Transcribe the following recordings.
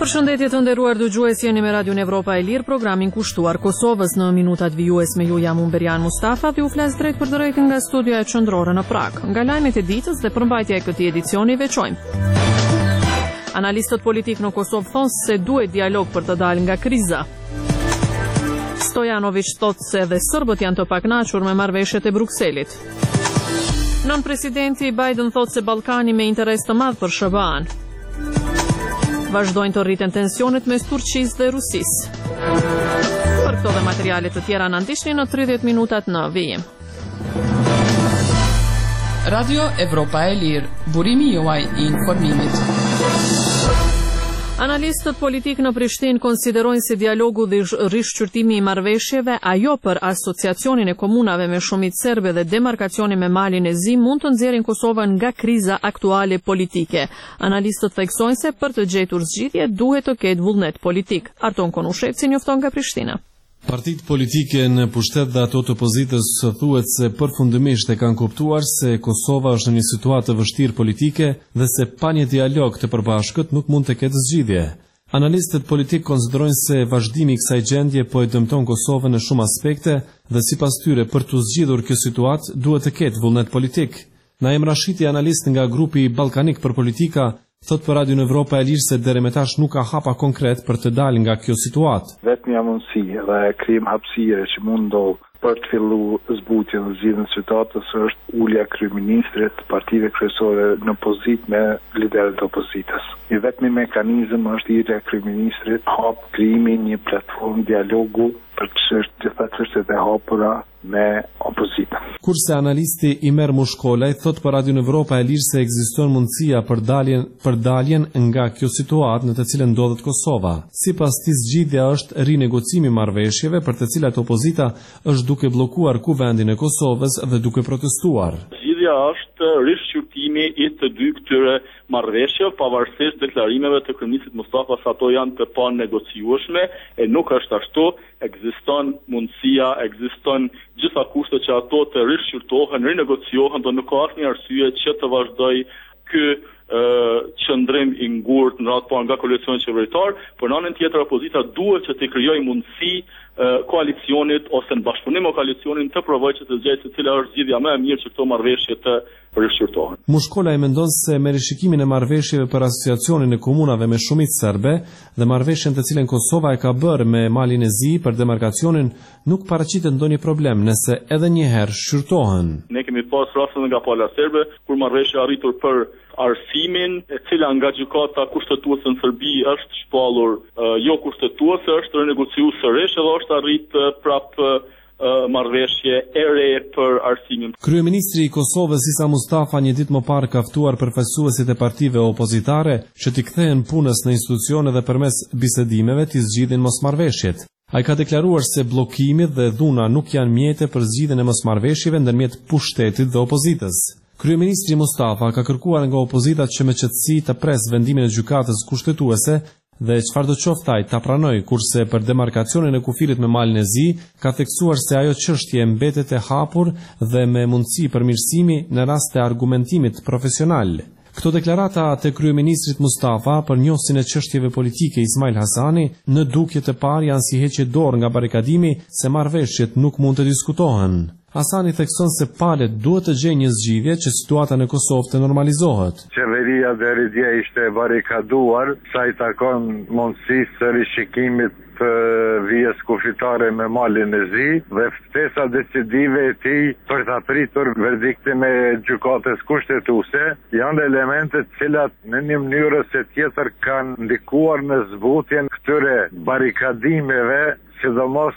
Përshëndetje të nderuar dëgjues, jeni me Radion Evropa e Lirë, programin kushtuar Kosovës. Në minutat vijues me ju jam Umberian Mustafa dhe u flas drejt për drejt nga studioja qendrore në Prag. Nga lajmet e ditës dhe përmbajtja e këtij edicioni veçojmë. Analistët politik në Kosovë thonë se duhet dialog për të dalë nga kriza. Stojanović thotë se edhe serbët janë të pakënaqur me marrëveshjet e Brukselit. Nën presidenti Biden thotë se Ballkani me interes të madh për SBA-n. Vazhdojnë të rriten tensionet mes Turqisë dhe Rusisë. Për këto dhe materiale të tjera në ndihni në 30 minutat në vijim. Radio Evropa e Lirë, burimi juaj I informimit. Analistët politik në Prishtinë konsiderojnë se dialogu dhe rishqyrtimi I marrëveshjeve, ajo për asociacionin e komunave me shumicë serbe dhe demarkacioni me malin e Zi mund të nxjerrin Kosovën nga kriza aktuale politike. Analistët theksojnë se për të gjetur zgjidhje duhet të ketë vullnet politik. Arton Konushevci njofton nga Prishtina. Partitë politike në pushtet dhe ato të opozitës thuhet se përfundimisht e kanë kuptuar se Kosova është në një situatë të vështirë politike dhe se pa një dialog të përbashkët nuk mund të ketë zgjidhje. Analistët politik konsiderojnë se vazhdimi I kësaj gjendje po e dëmton Kosovën në shumë aspekte dhe sipas tyre për të zgjidhur kjo situatë duhet të ketë vullnet politik. Naim Rashiti, analist nga grupi Ballkanik për politika, thot për Radion Evropa e Lirë se deri më tash nuk ka hapa konkret për të dalë nga kjo situatë. Vetmja mundësi dhe krijim hapësire që mund ndodh për të filluar zbutjen dhe zgjidhjen e situatës është ulja e kryeministrit, partive kryesore në pozitë me liderët e opozitës. I vetmi mekanizëm është ulja e kryeministrit, krijimi një platformë dialogu për gjitha çështjet e hapura me opozitën. Kurse analisti Imer Mushkolaj thot për Radion Evropa e Lirë se ekziston mundësia për daljen nga kjo situatë në të cilën ndodhet Kosova. Sipas tij zgjidhja është rinegocimi I marrëveshjeve për të cilat opozita është duke bllokuar kuvendin e Kosovës dhe duke protestuar. Zgjidhja është rishqyrtimi I të dy këtyre marrëveshjeve pavarësisht deklarimeve të kryeministit Mustafa se ato janë të panegociueshme e nuk është ashtu. Ekziston mundësia, ekziston gjitha kushtet që ato të rishqyrtohen, rinegociohen, do nuk ka asnjë arsye që të vazhdoj ky qëndrim I ngurtë në radhë po nga koalicioni qeveritar, por në anën tjetër opozita duhet që të krijojë mundësi koalicionit ose në bashkëpunim me koalicionin të provojë që të zgjidhë se cila është zgjidhja më e mirë që këto marrëveshje të rishqyrtohen. Mushkola mendon se me rishikimin e marrëveshjeve për asociacionin e komunave me shumicë serbe dhe marrëveshjen të cilën Kosova e ka bërë me malin e Zi për demarkacionin nuk paraqitet ndonjë problem nëse edhe një herë shqyrtohen. Ne kemi pas raste nga pala serbe kur marrëveshja arritur për arsimin, e cila nga gjykata kushtetuese në Serbi është shpallur jo kushtetuese, është renegociuar sërish edhe është arrit prapë marrëveshje e re për arsimin. Kryeministri I Kosovës Isa Mustafa një ditë më parë ka ftuar përfaqësuesit e partive opozitare që t'i kthehen punës në institucione dhe përmes bisedimeve t'i zgjidhin mosmarrveshjet. Ai ka deklaruar se bllokimi dhe dhuna nuk janë mjete për zgjidhjen e mosmarrveshjeve ndërmjet pushtetit dhe opozitës. Kryeministri Mustafa ka kërkuar nga opozita që me qetësi të presë vendimin e gjykatës kushtetuese dhe çfarëdo qoftë ai ta pranoj, kurse për demarkacionin e kufirit me malin e Zi ka theksuar se ajo çështje mbetet e hapur dhe me mundësi përmirësimi në rast të argumentimit profesional. Këto deklarata të kryeministrit Mustafa për njohsin e çështjeve politike Ismail Hasani në dukje të parë janë si heqje dorë nga barikadimi se marrëveshjet nuk mund të diskutohen. Hasani thekson se palët duhet të gjejnë një zgjidhje që situata në Kosovë të normalizohet. Qeveria deri dje ishte barikaduar sa I takon mundësisë së rishikimit të vijës kufitare me malin e Zi dhe ftesa decisive e tij për të pritur verdiktin e gjykatës kushtetuese janë elemente të cilat në një mënyrë ose tjetër kanë ndikuar në zbutjen këtyre barikadimeve, sidomos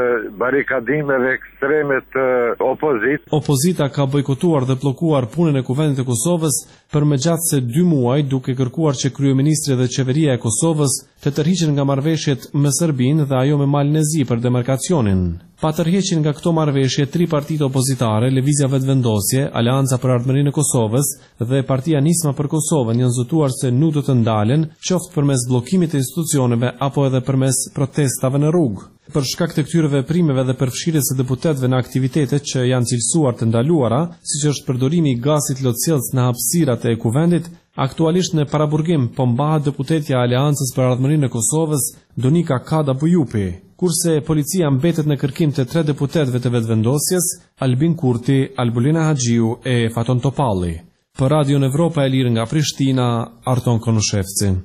barikadimeve ekstreme të opozitës. Opozita ka bojkotuar dhe bllokuar punën e kuvendit të Kosovës për më gjatë se 2 muaj, duke kërkuar që kryeministri dhe qeveria e Kosovës të tërhiqen nga marrëveshjet me Serbinë dhe ajo me malin e Zi për demarkacionin. Pa tërheqjen nga këto marrëveshje, 3 partitë opozitare, Lëvizja Vetvendosje, Aleanca për Ardhmërinë e Kosovës dhe Partia Nisma për Kosovën janë zotuar se nuk do të ndalen, qoftë përmes bllokimit të institucioneve apo edhe përmes protestave në rrugë. për shkak të këtyre veprimeve dhe përfshirjes së deputetëve në aktivitete që janë cilësuar të ndaluara, siç është përdorimi i gazit lotësielës në hapësirat e kuvendit, aktualisht në paraburgim po mbahet deputetja e Aleancës për Ardhmërinë e Kosovës, Donika Kada Bujupi, kurse policia mbetet në kërkim të 3 deputetëve të vetëvendosjes, Albin Kurti, Albulina Haxhiu e Faton Topalli. Për Radion Evropa e Lirë nga Prishtina, Arton Konushevci.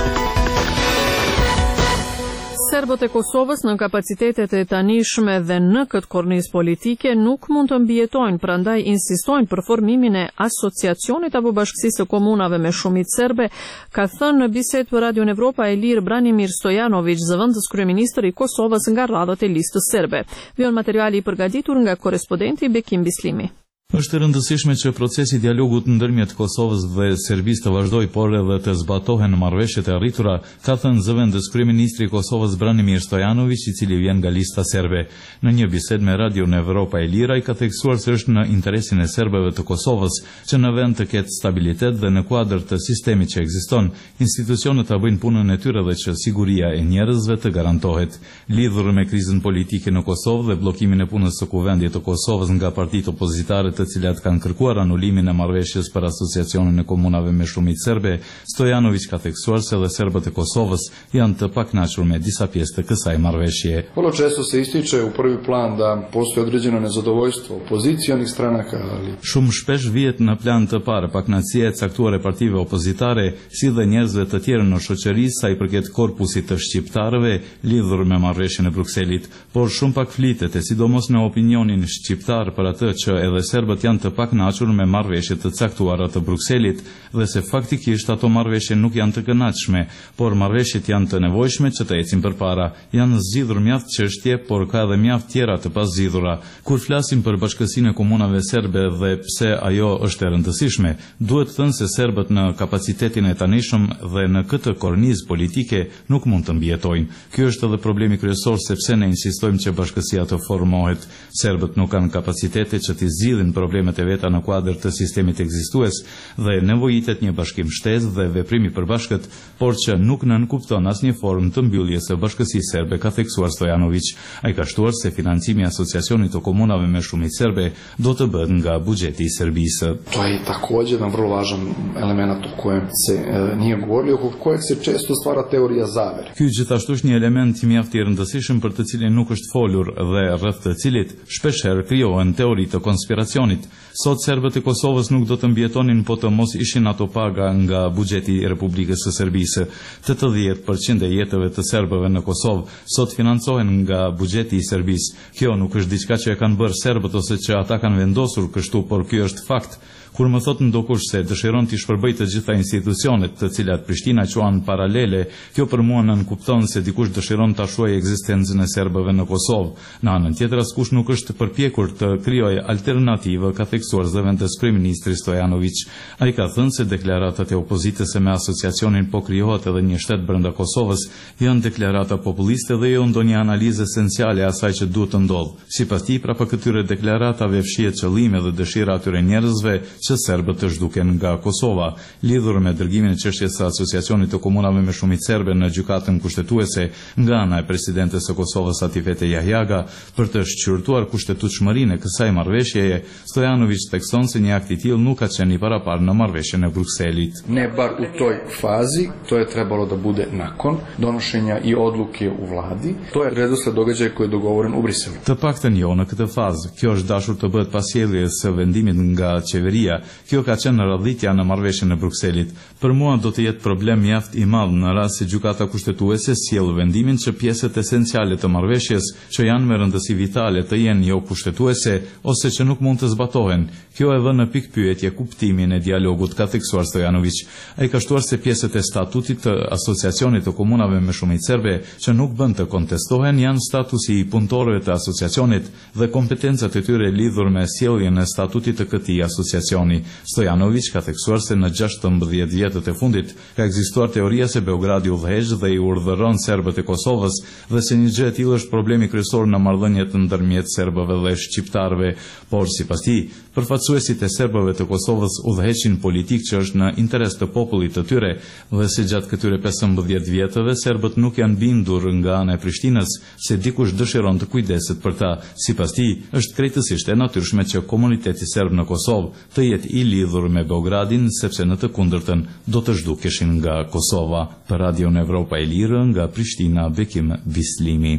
Serbët e Kosovës në kapacitetet e tanishme dhe në këtë kornizë politike nuk mund të mbijetojnë, prandaj insistojnë për formimin e asociacionit apo bashkësisë së komunave me shumicë serbe, ka thënë në bisedë për Radion Evropa e Lirë Branimir Stojanović, zëvendës kryeministër i Kosovës nga radhët e listës serbe. Vjen materiali i përgatitur nga korrespondenti Bekim Bislimi. Është e rëndësishme që procesi i dialogut ndërmjet Kosovës dhe Serbisë të vazhdojë, por edhe të zbatohen marrëveshjet e arritura, ka thënë zëvendës kryeministri i Kosovës Branimir Stojanović, i cili vjen nga lista serbe. Në një bisedë me Radion Evropa e Lirë, ai ka theksuar se është në interesin e serbëve të Kosovës që në vend të ketë stabilitet dhe në kuadër të sistemit që ekziston, institucionet ta bëjnë punën e tyre dhe që siguria e njerëzve të garantohet. Lidhur me krizën politike në Kosovë dhe bllokimin e punës së kuvendit të Kosovës nga partitë opozitare të cilat kanë kërkuar anulimin e marrëveshjes për asociacionin e komunave me shumicë serbe, Stojanović ka theksuar se edhe serbët e Kosovës janë të pakënaqur me disa pjesë të kësaj marrëveshje. Vrlo često se ističe u prvi plan da postoji određeno nezadovoljstvo opozicionih stranaka, ali shumë shpesh vihet në plan të parë pakënaqësia e caktuar e partive opozitare, si dhe njerëzve të tjerë në shoqëri sa i përket korpusit të shqiptarëve lidhur me marrëveshjen e Brukselit, por shumë pak flitet, e sidomos në opinionin shqiptar për atë që edhe serbët janë të pakënaqur me marrëveshjet të caktuara të Brukselit dhe se faktikisht ato marrëveshje nuk janë të kënaqshme, por marrëveshjet janë të nevojshme që të ecin përpara. Janë zgjidhur mjaft çështje, por ka edhe mjaft tjera të pazgjidhura. Kur flasim për bashkësinë e komunave serbe dhe pse ajo është e rëndësishme, duhet thënë se serbët në kapacitetin e tanishëm dhe në këtë kornizë politike nuk mund të mbijetojnë. Ky është edhe problemi kryesor, sepse ne insistojmë që bashkësia të formohet. Serbët nuk kanë kapacitete që të zgjidhin problemet e veta në kuadër të sistemit ekzistues dhe nevojitet një bashkim shtesë dhe veprimi përbashkët, por që nuk nënkupton asnjë formë të mbylljes së bashkësisë serbe, ka theksuar Stojanović. Ai ka shtuar se financimi i asociacionit të komunave me shumicë serbe do të bëhet nga buxheti i Serbisë. to je takođe jedan vrlo važan element o kojem se nije govorilo, oko kojeg se često stvara teorija zavere. Ky gjithashtu është një element mjaft i rëndësishëm për të cilin nuk është folur dhe rreth të cilit shpeshherë krijohen teori të konspiracionit. Sot serbët e Kosovës nuk do të mbijetonin po të mos ishin ato paga nga buxheti i Republikës së Serbisë. 80% e jetëve të serbëve në Kosovë sot financohen nga buxheti i Serbisë. Kjo nuk është diçka që e kanë bërë serbët ose që ata kanë vendosur kështu, por ky është fakt. Kur më thot ndokush se dëshiron të shpërbëj të gjitha institucionet të cilat Prishtina quan paralele, kjo për mua nënkupton se dikush dëshiron ta shuajë ekzistencën e serbëve në Kosovë. Në anën tjetër, askush nuk është përpjekur të krijojë alternativë, ka theksuar zëvendës kryeministri Stojanović. Ai ka thënë se deklaratat e opozitës me asociacionin po krijohet edhe një shtet brenda Kosovës janë deklarata populiste dhe jo ndonjë analizë esenciale e asaj që duhet të ndodhë. Sipas tij, prapa këtyre deklaratave fshihet qëllime dhe dëshira atyre njerëzve që serbët të zhduken nga Kosova. Lidhur me dërgimin e çështjes së asociacionit të komunave me shumicë serbe në gjykatën kushtetuese nga ana e presidentes së Kosovës Atifete Jahjaga për të shqyrtuar kushtetutshmërinë e kësaj marrëveshjeje, Stojanović thekson se një akt i tillë nuk ka qenë i parapar në marrëveshjen e Brukselit. Ne bar u toj fazi, to je trebalo da bude nakon donošenja i odluke u vladi. To je redosled događaja koji je dogovoren u Briselu. Të paktën jo në këtë fazë. Kjo është dashur të bëhet pas sjelljes së vendimit nga qeveria. Kjo ka qenë radhitja në marrëveshjen e Brukselit. Për mua do të jetë problem mjaft i madh në rast se gjykata kushtetuese sjell vendimin që pjesët esenciale të marrëveshjes, që janë me rëndësi vitale, të jenë jo kushtetuese ose që nuk mund të zbatohen. Kjo e vën në pikë pyetje kuptimin e dialogut, ka theksuar Stojanović. Ai ka shtuar se pjesët e statutit të asociacionit të komunave me shumicë serbe që nuk bën të kontestohen janë statusi i punëtorëve të asociacionit dhe kompetencat e tyre lidhur me sjelljen e statutit të këtij asociacioni. Stojanović ka theksuar se në 16 vjetët e fundit ka ekzistuar teoria se Beogradi udhëheq dhe i urdhëron serbët e Kosovës dhe se një gjë e tillë është problemi kryesor në marrëdhëniet ndërmjet serbëve dhe shqiptarëve, por sipas tij, përfaqësuesit e serbëve të Kosovës udhëheqin politikë që është në interes të popullit të tyre dhe se gjatë këtyre 15 vjetëve serbët nuk janë bindur nga ana e Prishtinës se dikush dëshiron të kujdeset për ta. Sipas tij, është krejtësisht e natyrshme që komuniteti serb në Kosovë të jetë i lidhur me Beogradin, sepse në të kundërtën do të zhdukeshin nga Kosova. Për Radion Evropa e Lirë, nga Prishtina, Bekim Bislimi.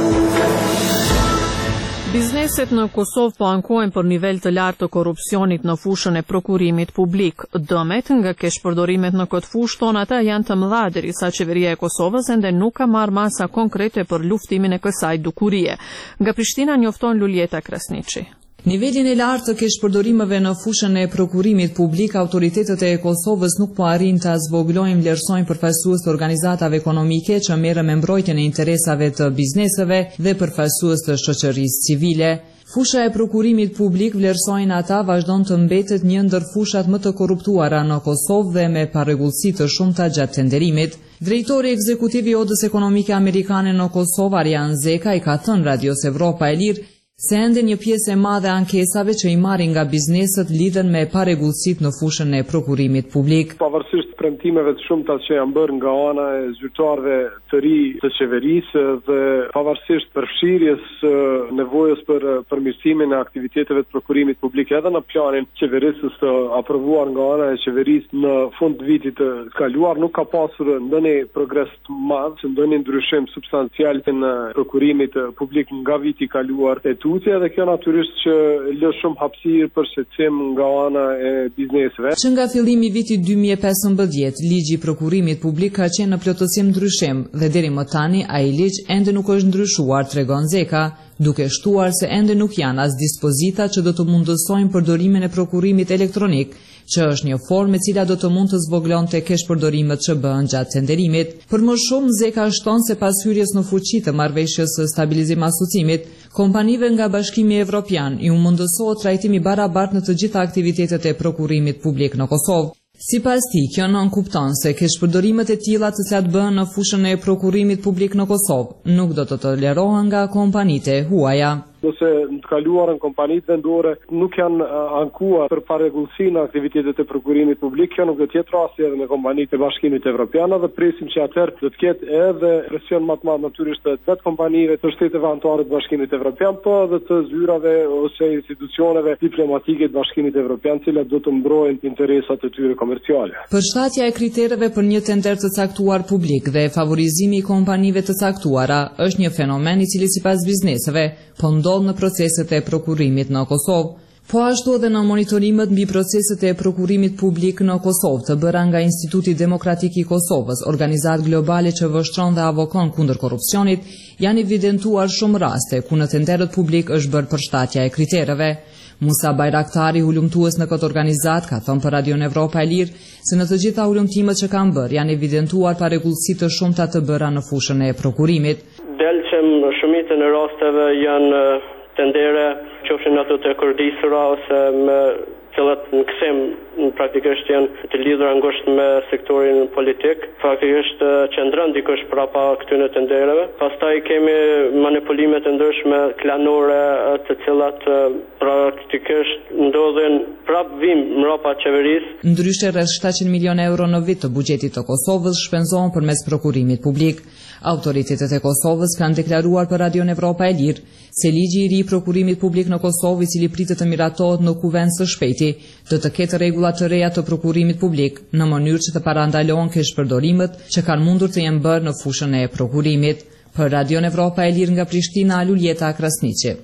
Bizneset në Kosovë po ankojnë për nivel të lartë të korrupsionit në fushën e prokurimit publik. Dëmet nga keshpërdorimet në këtë fushë tonë ata janë të mëdha, derisa qeveria e Kosovës ende nuk ka marrë masa konkrete për luftimin e kësaj dukurie. Nga Prishtina njofton Luljeta Krasniqi. Nivelin e lartë të keshpërdorimeve në fushën e prokurimit publik, autoritetet e Kosovës nuk po arrin të zvogëlojnë vlerësojnë përfaqësues të organizatave ekonomike që merren me mbrojtjen e interesave të bizneseve dhe përfaqësues të shoqërisë civile. Fusha e prokurimit publik, vlerësojnë ata, vazhdon të mbetet një ndër fushat më të korruptuara në Kosovë dhe me parregullsi të shumta gjatë tenderimit. Drejtori ekzekutiv i Odës Ekonomike Amerikane në Kosovë, Arjan Zeka, i ka thënë Radios Evropa e Lirë se ende një pjesë e madhe ankesave që i marrin nga bizneset lidhen me parregullsitë në fushën e prokurimit publik. Pavarësisht premtimeve të shumta që janë bërë nga ana e zyrtarëve të ri të qeverisë dhe pavarësisht përfshirjes nevojës për përmirësimin e aktiviteteve të prokurimit publik edhe në planin qeverisës të aprovuar nga ana e qeverisë në fund të vitit të kaluar, nuk ka pasur ndonjë progres të madh, ndonjë ndryshim substancial në prokurimit publik nga viti i kaluar. Dhe kjo natyrisht që lë shumë hapësirë për shqetësim nga ana e bizneseve. Që nga fillimi i vitit 2015, ligji i prokurimit publik ka qenë në plotësim ndryshim dhe deri më tani ai ligj ende nuk është ndryshuar, tregon Zeka, duke shtuar se ende nuk janë as dispozita që do të mundësojnë përdorimin e prokurimit elektronik, që është një formë e cila do të mund të zvogëlonte keshpërdorimet që bëhen gjatë tenderimit. Për më shumë, Zeka shton se pas hyrjes në fuqi të marrëveshjes së stabilizim asociimit, kompanive nga Bashkimi Evropian i u mundësohet trajtimi barabartë në të gjitha aktivitetet e prokurimit publik në Kosovë. Sipas tij, kjo nënkupton se keshpërdorimet e tilla të cilat bëhen në fushën e prokurimit publik në Kosovë nuk do të tolerohen nga kompanitë e huaja. Ose në të kaluarën kompanitë vendore nuk janë ankuar për parregullsi në aktivitetet e prokurimit publik, kjo nuk do të jetë rasti edhe me kompanitë e Bashkimit Evropian dhe presim që atëherë do të ketë edhe presion më të madh natyrisht të vetë kompanive të shteteve anëtare të Bashkimit Evropian, po edhe të zyrave ose institucioneve diplomatike të Bashkimit Evropian, të cilat do të mbrojnë interesat e tyre komerciale. Përshtatja e kritereve për një tender të caktuar publik dhe favorizimi i kompanive të caktuara është një fenomen i cili sipas bizneseve po ndodh në proceset e prokurimit në Kosovë. Po ashtu edhe në monitorimet mbi proceset e prokurimit publik në Kosovë të bëra nga Instituti Demokratik i Kosovës, organizatë globale që vështron dhe avokon kundër korrupsionit, janë evidentuar shumë raste ku në tenderët publik është bërë përshtatja e kritereve. Musa Bajraktari, hulumtues në këtë organizat, ka thënë për Radion Evropa e Lirë se në të gjitha hulumtimet që kanë bërë janë evidentuar parregullsi të shumta të bëra në fushën e prokurimit. Delqem shumicën e rasteve janë tendere, qofshin ato të kërdisura ose me cilat në kthim praktikisht janë të lidhura ngushtë me sektorin politik, faktikisht qëndron dikush prapa këtyre tendereve. Pastaj kemi manipulimet e ndryshme klanore të cilat praktikisht ndodhin prap vim mbrapa qeverisë. Ndryshe rreth 700 milionë euro në vit të buxhetit të Kosovës shpenzohen përmes prokurimit publik. Autoritetet e Kosovës kanë deklaruar për Radion Evropa e Lirë se ligji i ri i prokurimit publik në Kosovë, i cili pritet të miratohet në kuvend së shpejti, do të ketë rregulla të reja të prokurimit publik në mënyrë që të parandalohen keshpërdorimet që kanë mundur të jenë bërë në fushën e prokurimit. Për Radion Evropa e Lirë nga Prishtina, Luljeta Krasniqi.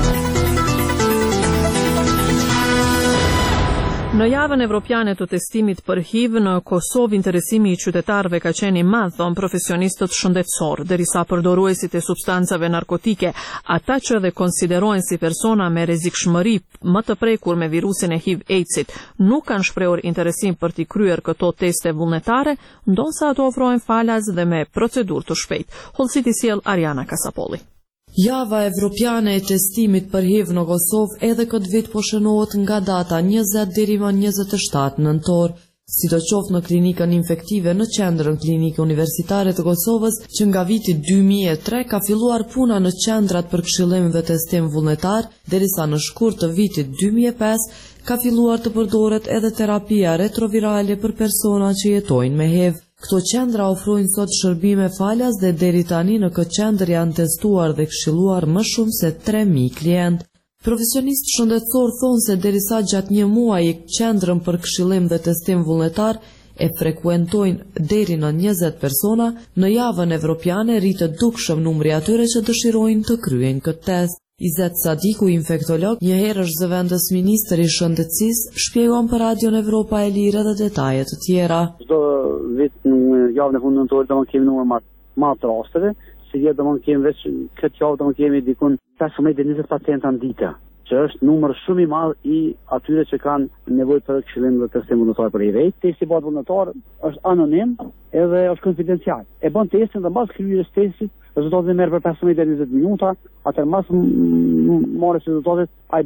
Në javën evropiane të testimit për HIV në Kosovë, interesimi i qytetarëve ka qenë i madh, thon profesionistët shëndetësor, derisa përdoruesit e substancave narkotike, ata që edhe konsiderohen si persona me rrezikshmëri më të prekur me virusin e HIV/AIDS-it, nuk kanë shprehur interesim për t'i kryer këto teste vullnetare, ndonse ato ofrohen falas dhe me procedurë të shpejtë. Hollësiti sjell Ariana Kasapolli. Java evropiane e testimit për HIV në Kosovë edhe këtë vit po shënohet nga data 20 deri më 27 nëntor. sidoqoftë në klinikën infektive në qendrën klinike universitare të Kosovës, që nga viti 2003 ka filluar puna në qendrat për këshillim dhe testim vullnetar, derisa në shkurt të vitit 2005 ka filluar të përdoret edhe terapia retrovirale për persona që jetojnë me HIV. Këto qendra ofrojnë sot shërbime falas dhe deri tani në këtë qendër janë testuar dhe këshilluar më shumë se 3000 klientë. Profesionistë shëndetësor thonë se derisa gjatë një muaji qendrën për këshillim dhe testim vullnetar e frekuentojnë deri në 20 persona, në javën evropiane rritet dukshëm numri atyre që dëshirojnë të kryejnë këtë test. Izet Sadiku, infektolog, njëherë është zëvendës ministri i shëndetësisë, shpjegon për Radion Evropa e Lirë dhe detaje të tjera. Çdo vit në javën e fundit të kemi numër më të rasteve, si vjet kemi veç këtë javë kemi dikun 15-20 pacienta në ditë, që është numër shumë i madh i atyre që kanë nevojë për këshillim dhe testim vullnetar për HIV. Testi vullnetar është anonim edhe është konfidencial. E bën testin dhe mbas kryerjes testit rezultatet merr për 15-20 minuta, atëherë mbas marrjes së rezultatit ai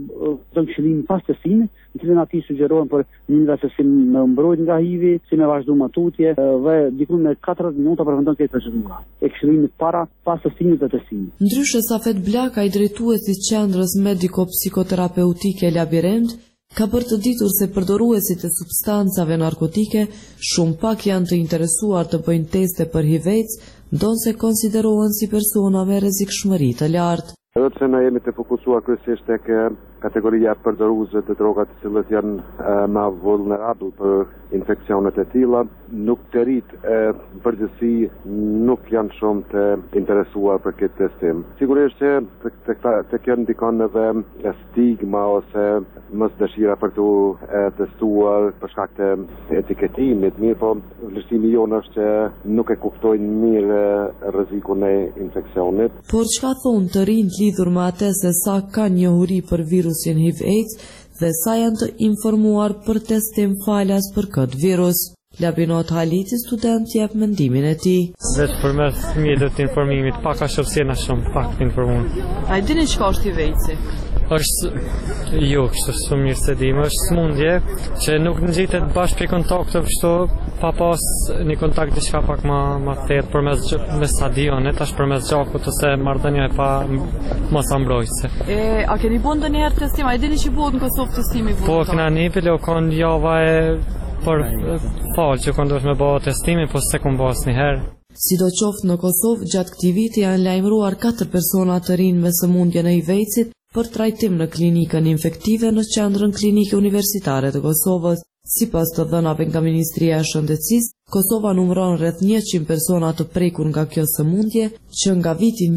bën këshillim pas testimit, në cilën ati sugjerohen për mënyra se si me mbrojt nga HIV-i, si me vazhdu matutje dhe diku me 40 minuta përfundon këtë procedurë e këshillimit pas testimit dhe testimit. Ndryshe Safet Blaka, i drejtuesi i qendrës mediko-psikoterapeutike Labirint, ka për të ditur se përdoruesit e substancave narkotike shumë pak janë të interesuar të bëjnë teste për HIV-AIDS, ndonse konsiderohen si persona me rrezikshmëri të lartë. Edhe pse ne jemi të fokusuar kryesisht tek kategoria e përdoruesve të drogat të cilët janë më vulnerabël për infeksionet e tilla, nuk të rritë përgjithësi nuk janë shumë të interesuar për këtë testim. Sigurisht që të kjo ndikon edhe stigma ose mos dëshira për të testuar për shkak të etiketimit, mirë po vlerësimi jonë është që nuk e kuptojnë mirë rrezikun e infeksionit. Por çka thonë të rinjt lidhur me atë se sa ka njohuri për virusin HIV-AIDS dhe sa janë të informuar për testim falas për këtë virus? Labinot Haliti, student, jep mendimin e tij. Vetë përmes mjetëve të informimit, pak a shërsjena shumë, pak të informuar. A i dini çka është HIV-AIDS-i? Është kështu shumë mirë se dim, është smundje që nuk ngjitet bashkë prej kontakteve kështu pa pas një kontakt diçka pak më thellë përmes me stadionet, tash përmes gjakut ose marrëdhënia e pa mosambrojtëse. A keni bën ndonjëherë testim? A i dini që bëhet në Kosovë testimi vullnetar? Po kena nipil o kon java e për falë që këndosh me bëha testimin, po se këmë bëha asnjëherë. Sidoqoftë në Kosovë, gjatë këtij viti janë lajmëruar 4 persona të rinj me sëmundjen e HIV-AIDS-it për trajtim në klinikën infektive në qendrën klinike universitare të Kosovës. Sipas të dhënave nga Ministria e Shëndetësisë, Kosova numëron rreth 100 persona të prekur nga kjo sëmundje, që nga viti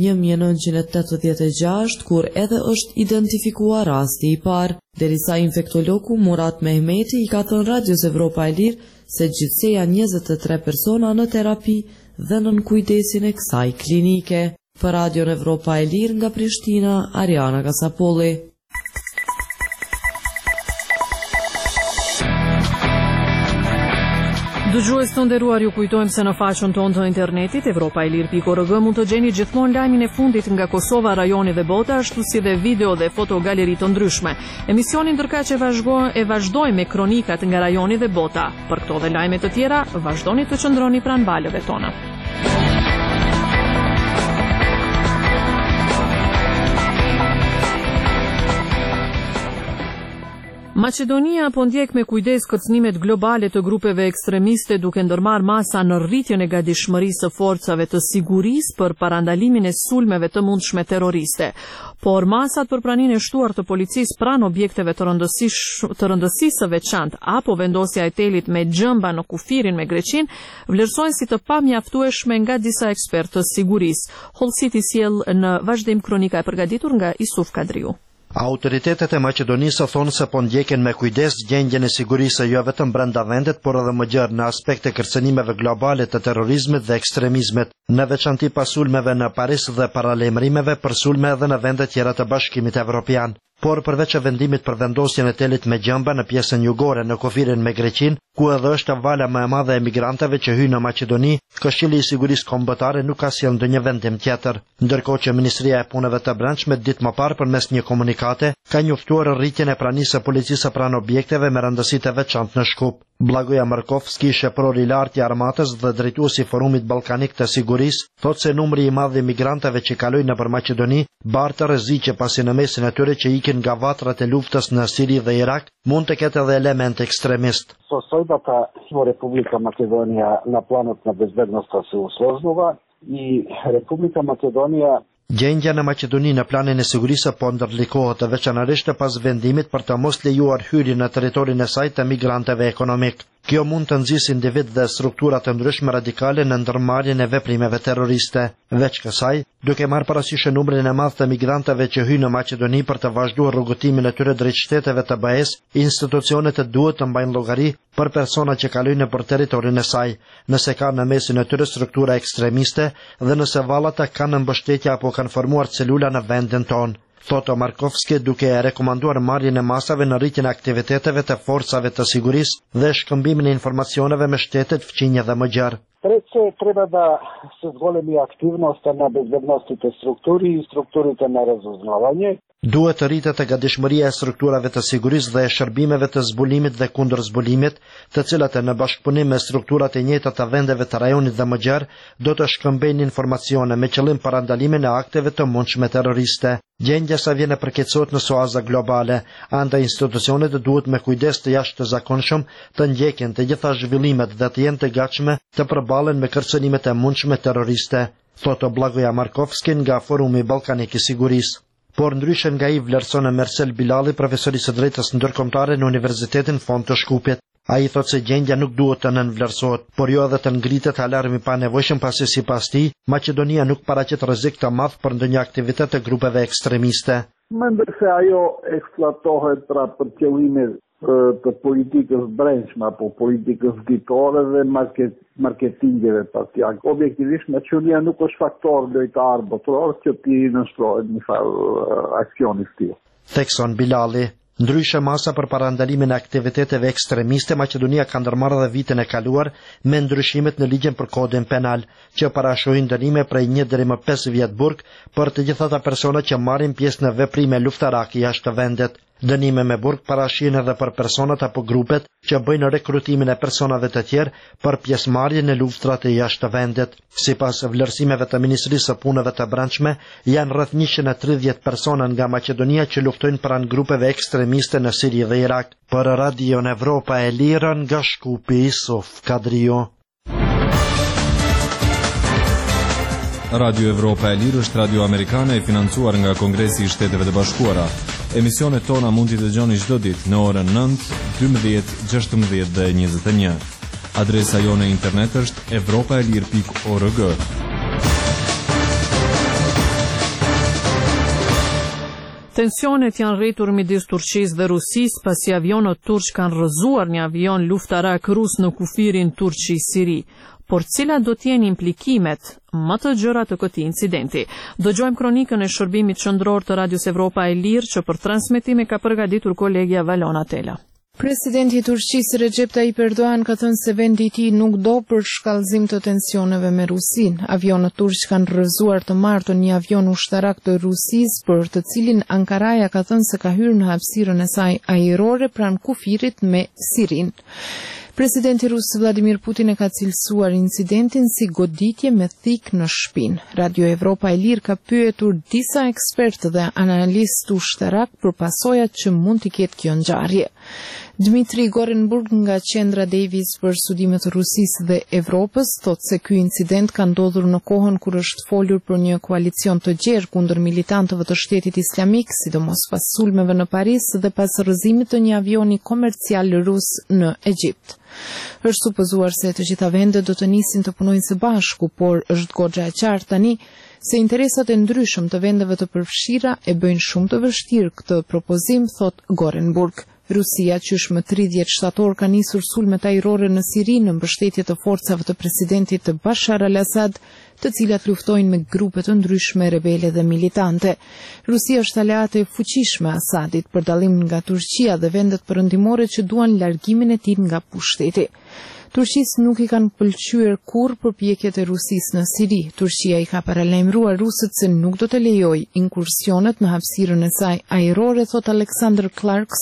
1986, kur edhe është identifikuar rasti i parë, derisa infektologu Murat Mehmeti i ka thënë Radios Evropa e Lirë se gjithsej janë 23 persona në terapi dhe nën kujdesin e kësaj klinike. Për Radion Evropa e Lirë nga Prishtina, Ariana Kasapolli. Dëgjues të nderuar, ju kujtojmë se në faqen tonë të internetit europaelir.org mund të gjeni gjithmonë lajmin e fundit nga Kosova, rajoni dhe bota, ashtu si dhe video dhe fotogaleri të ndryshme. Emisionin ndërkaq e vazhdojmë me kronikat nga rajoni dhe bota. Për këto dhe lajme të tjera, vazhdoni të qëndroni pranë valëve tona. Maqedonia po ndjek me kujdes kërcënimet globale të grupeve ekstremiste, duke ndërmarrë masa në rritjen e gatishmërisë së forcave të sigurisë për parandalimin e sulmeve të mundshme terroriste. Por masat për praninë e shtuar të policisë pranë objekteve të rëndësisë së veçantë apo vendosja e telit me gjëmba në kufirin me Greqinë vlerësojnë si të pamjaftueshme nga disa ekspertë të sigurisë. Hollësiti sjell në vazhdim kronika e përgatitur nga Isuf Kadriu. Autoritetet e Maqedonisë thonë se po ndjekin me kujdes gjendjen e sigurisë jo vetëm brenda vendit, por edhe më gjerë në aspekte kërcënimeve globale të terrorizmit dhe ekstremizmit, në veçanti pas sulmeve në Paris dhe paralajmërimeve për sulme edhe në vende tjera të Bashkimit Evropian. Por përveç e vendimit për vendosjen e telit me gjëmba në pjesën jugore në kufirin me Greqinë, ku edhe është vala më e madhe e emigrantëve që hyjnë në Maqedoni, Këshilli i Sigurisë Kombëtare nuk ka sjellë ndonjë vendim tjetër, ndërkohë që Ministria e Punëve të Brendshme ditë më parë përmes një komunikate ka njoftuar rritjen e pranisë së policisë pranë objekteve me rëndësi të veçantë në Shkup. Blagoja Markovski, shepëror i lartë i armatës dhe drejtuesi i Forumit Ballkanik të Sigurisë, thotë se numri i madh i migrantëve që kalojnë nëpër Maqedoni bartë rreziqe pasi në mesin e tyre që ikin nga vatrat e luftës në Siri dhe Irak mund të ketë edhe element ekstremist. Сосојбата во Република Македонија на планот на безбедноста се усложнува и Република Македонија Gjendja në Maqedoni në planin e sigurisë po ndërlikohet veçanërisht pas vendimit për të mos lejuar hyrjen në territorin e saj të migrantëve ekonomik. Kjo mund të nxjisë individ dhe struktura të ndryshme radikale në ndërmarrjen e veprimeve terroriste. Veç kësaj, duke marrë parasysh numrin e madh të migrantëve që hyjnë në Maqedoni për të vazhduar rrugëtimin e tyre drejt shteteve të BE-s, institucionet duhet të mbajnë llogari për persona që kalojnë nëpër territorin e saj, nëse ka në mesin e tyre struktura ekstremiste dhe nëse vallat kanë mbështetje apo kanë formuar celula në vendin tonë. Thotë Markovski duke rekomanduar marrjen e masave në rritjen e aktiviteteve të forcave të sigurisë dhe shkëmbimin e informacioneve me shtetet fqinje dhe më gjerë. Treće, treba da se zgolemi aktivnosta na bezbednosните структури и структурите на разузнавање. Duhet të rritet e gatishmëria e strukturave të sigurisë dhe e shërbimeve të zbulimit dhe kundër zbulimit, të cilat në bashkëpunim me strukturat e njëjta të vendeve të rajonit dhe më gjerë, do të shkëmbejnë informacione me qëllim parandalimin e akteve të mundshme terroriste. Gjendja sa vjen e përkeqësohet në soaza globale, andaj institucionet duhet me kujdes të jashtëzakonshëm të ndjekin të gjitha zhvillimet dhe të jenë të gatshme të përballen me kërcënimet e mundshme terroriste, thotë Blagoja Markovski nga Forumi Ballkanik i Sigurisë. Por ndryshe nga i vlerëson Mersel Bilali, profesori së drejtës ndërkombëtare në Universitetin Fond të Shkupit. Ai thotë se gjendja nuk duhet të nënvlerësohet, por jo edhe të ngritet alarmi pa nevojshëm pasi sipas tij, Maqedonia nuk paraqet rrezik të madh për ndonjë aktivitet të grupeve ekstremiste. Mendoj se ajo eksploatohet pra për qëllime të politikës brendshme apo politikës ditore dhe marketingeve partijake. Objektivisht Maqedonia nuk është faktor lojtar botror që ti nënshtrohet një farë aksioni tillë. Thekson Bilali. Ndryshe masa për parandalimin e aktiviteteve ekstremiste, Maqedonia ka ndërmarrë dhe vitin e kaluar me ndryshimet në ligjin për kodin penal, që parashojnë dënime prej 1 deri më 5 vjet burg për të gjithë ata persona që marrin pjesë në veprime luftarake jashtë vendit. Dënime me burg parashihen edhe për personat apo grupet që bëjnë rekrutimin e personave të tjerë për pjesëmarrje në luftrat e jashtë vendit. Sipas vlerësimeve të Ministrisë së Punëve të Brendshme, janë rreth 130 persona nga Maqedonia që luftojnë pranë grupeve ekstremiste në Siri dhe Irak. Për Radion Evropa e Lirë nga Shkupi, Isuf Kadrio. Radio Evropa e Lirë është radio amerikane e financuar nga Kongresi i Shteteve të Bashkuara. Emisionet tona mund t'i dëgjoni çdo ditë në orën 9, 12, 16 dhe 21. Adresa jone internet është evropaelir.org. Tensionet janë rritur midis Turqisë dhe Rusisë pasi avionët turq kanë rrëzuar një avion luftarak rus në kufirin Turqi-Siri. Por cilat do t'jenë implikimet më të gjëra të këtij incidenti? Dëgjojmë kronikën e shërbimit qendror të Radios Evropa e Lirë që për transmetim ka përgatitur kolegja Valona Tela. Presidenti i Turqisë Recep Tayyip Erdogan ka thënë se vendi i tij nuk do për shkallëzim të tensioneve me Rusinë. Avionët turq kanë rrëzuar të martën një avion ushtarak të Rusisë, për të cilin Ankaraja ka thënë se ka hyrë në hapësirën e saj ajrore pranë kufirit me Sirin. Presidenti rus Vladimir Putin e ka cilësuar incidentin si goditje me thik në shpinë. Radio Evropa e Lirë ka pyetur disa ekspertë dhe analistë ushtarak për pasojat që mund t'i ketë kjo ngjarje. Dmitri Gorenburg nga Qendra Davis për studimet të Rusisë dhe Evropës thotë se ky incident ka ndodhur në kohën kur është folur për një koalicion të gjerë kundër militantëve të Shtetit Islamik, sidomos pas sulmeve në Paris dhe pas rrëzimit të një avioni komercial rus në Egjipt. Është supozuar se të gjitha vendet do të nisin të punojnë së bashku, por është goxha e qartë tani se interesat e ndryshëm të vendeve të përfshira e bëjnë shumë të vështirë këtë propozim, thot Gorenburg. Rusia, qysh më 30 shtator ka nisur sulmet ajrore në Siri në mbështetje të forcave të presidentit të Bashar al-Assad, të cilat luftojnë me grupe të ndryshme rebele dhe militante. Rusia është aleate e fuqishme Assadit për dallim nga Turqia dhe vendet perëndimore që duan largimin e tij nga pushteti. Turqisë nuk i kanë pëlqyer kurrë përpjekjet e Rusisë në Siri. Turqia i ka paralajmëruar rusët se nuk do të lejojë inkursionet në hapësirën e saj ajrore, thot Alexander Clarkson,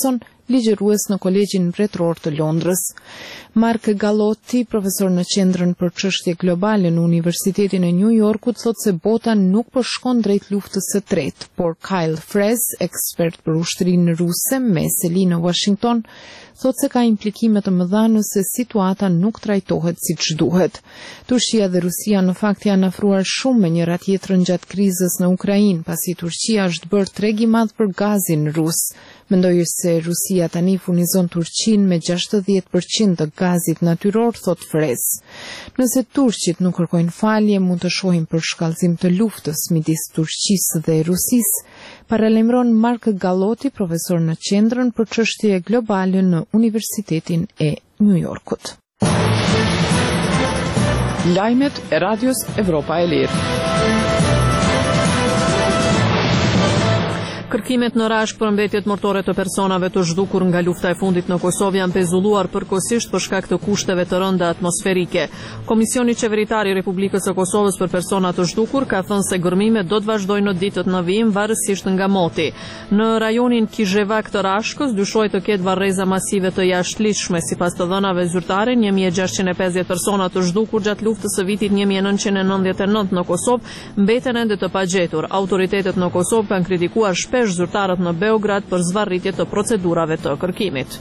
ligjërues në Kolegjin Mbretëror të Londrës. Mark Gallotti, profesor në Qendrën për Çështje Globale në Universitetin e New Yorkut, thotë se bota nuk po shkon drejt luftës së tretë, por Kyle Frez, ekspert për ushtrinë ruse me seli në Washington, thotë se ka implikime të mëdha nëse situata nuk trajtohet siç duhet. Turqia dhe Rusia në fakt janë afruar shumë me njëra tjetrën gjatë krizës në Ukrainë, pasi Turqia është bërë treg i madh për gazin rus. Mendoj se Rusia tani furnizon Turqinë me 60% të gazit natyror, thot Frez. Nëse turqit nuk kërkojnë falje, mund të shohim për shkallëzim të luftës midis Turqisë dhe Rusisë, paralajmëron Mark Gallotti, profesor në Qendrën për Çështje Globale në Universitetin e New Yorkut. Lajmet e Radios Evropa e Lirë. Kërkimet në rashk për mbetjet mortore të personave të zhdukur nga lufta e fundit në Kosovë janë pezulluar përkohësisht për shkak të kushteve të rënda atmosferike. Komisioni Qeveritar i Republikës së Kosovës për persona të zhdukur ka thënë se gërmimet do të vazhdojnë në ditët në vijim varësisht nga moti. Në rajonin Kizhevak të Rashkës dyshohet të ketë varreza masive të jashtëligjshme. Sipas të dhënave zyrtare, 1650 persona të zhdukur gjatë luftës së vitit 1999 në Kosovë mbeten ende të pagjetur. Autoritetet në Kosovë kanë kritikuar zyrtarët në Beograd për zvarritje të procedurave të kërkimit.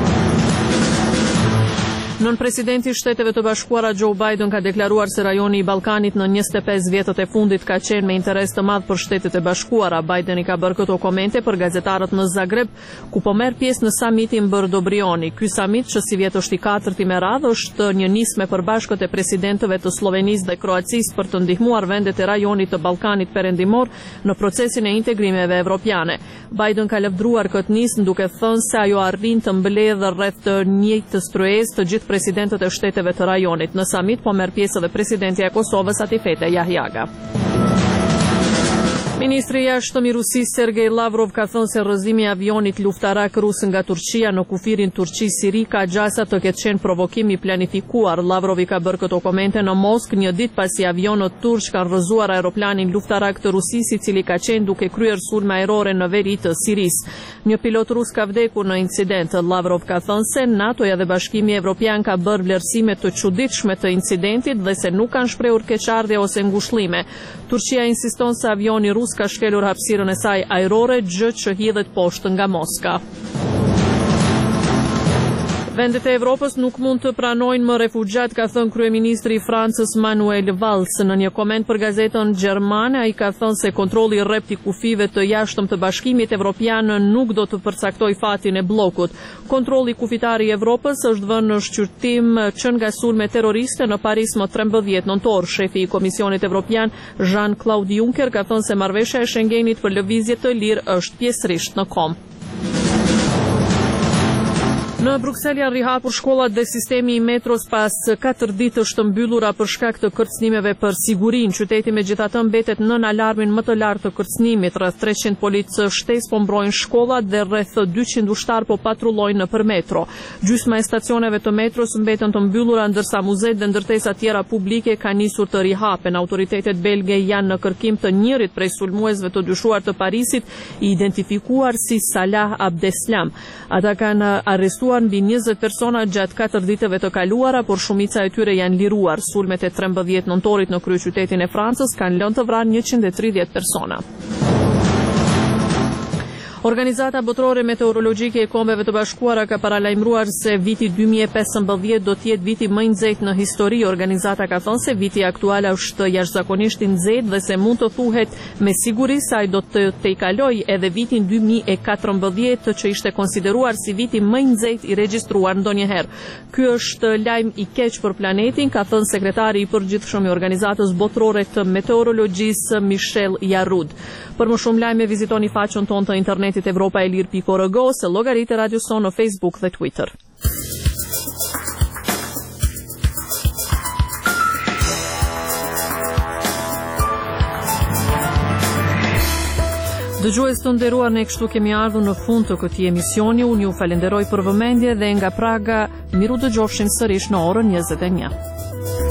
Nën presidenti i Shteteve të Bashkuara Joe Biden ka deklaruar se rajoni i Ballkanit në 25 vjetët e fundit ka qenë me interes të madh për Shtetet e Bashkuara. Biden i ka bërë këto komente për gazetarët në Zagreb, ku po merr pjesë në samitin Brdo-Brioni. Ky samit, që si vjet është i katërti me radhë, është një nismë e përbashkët e presidentëve të Slovenisë dhe Kroacisë për të ndihmuar vendet e rajonit të Ballkanit perëndimor në procesin e integrimeve evropiane. Biden ka lëvdruar këtë nismë duke thënë se ajo arrin të mbledhë rreth të njëjtës tryezë të gjithë presidentët e shteteve të rajonit. Në samit po merr pjesë edhe presidenti i Kosovës Atifete Jahjaga. Ministri i jashtëm i Rusisë Sergej Lavrov ka thënë se rrëzimi i avionit luftarak rus nga Turqia në kufirin Turqi-Siri ka gjasa të ketë qenë provokim i planifikuar. Lavrov i ka bërë këto komente në Moskë një ditë pasi avionët turq kanë rrëzuar aeroplanin luftarak të Rusisë, i cili ka qenë duke kryer sulme ajrore në veri të Sirisë. Një pilot rus ka vdekur në incident. Lavrov ka thënë se NATO-ja dhe Bashkimi Evropian ka bërë vlerësime të çuditshme të incidentit dhe se nuk kanë shprehur keqardhje ose ngushëllime. Turqia insiston se avioni rus ka shkelur hapësirën e saj ajrore, gjë që hidhet poshtë nga Moska. Vendet e Evropës nuk mund të pranojnë më refugjat, ka thënë kryeministri i Francës Manuel Valls në një koment për gazetën gjermane. Ai ka thënë se kontrolli rreth i kufive të jashtëm të Bashkimit Evropian nuk do të përcaktoj fatin e bllokut. Kontrolli kufitar i Evropës është vënë në shqyrtim që nga sulme terroriste në Paris më 13 nëntor. Shefi i Komisionit Evropian Jean-Claude Juncker ka thënë se marrëveshja e Schengenit për lëvizje të lirë është pjesërisht në kom. Në Bruksel janë rihapur shkollat dhe sistemi i metros pas 4 ditësh të mbyllura për shkak të kërcënimeve për sigurinë. Qyteti megjithatë mbetet nën alarmin më të lartë të kërcënimit. Rreth 300 policë shtesë po mbrojnë shkollat dhe rreth 200 ushtar po patrullojnë nëpër metro. Gjysma e stacioneve të metros mbeten të mbyllura, ndërsa muzeet dhe ndërtesa tjera publike kanë nisur të rihapen. Autoritetet belge janë në kërkim të njërit prej sulmuesve të dyshuar të Parisit, i identifikuar si Salah Abdeslam. Ata kanë arrestuar mbi 20 persona gjatë 4 ditëve të kaluara, por shumica e tyre janë liruar. Sulmet e 13 nëntorit në kryeqytetin e Francës kanë lënë të vrarë 130 persona. Organizata Botërore Meteorologjike e Kombeve të Bashkuara ka paralajmëruar se viti 2015 do të jetë viti më i nxehtë në histori. Organizata ka thënë se viti aktual është jashtëzakonisht i nxehtë dhe se mund të thuhet me siguri se ai do të tejkalojë edhe vitin 2014, që ishte konsideruar si viti më i nxehtë i regjistruar ndonjëherë. Ky është lajm i keq për planetin, ka thënë sekretari i përgjithshëm i Organizatës Botërore të Meteorologjisë Michel Jarud. Për më shumë lajme vizitoni faqen tonë të internetit evropaelir.org ose llogaritë e Radio Son në Facebook dhe Twitter. Dëgjues të nderuar, ne kështu kemi ardhur në fund të këtij emisioni. Unë ju falenderoj për vëmendje dhe nga Praga miru dëgjofshin sërish në orën 21.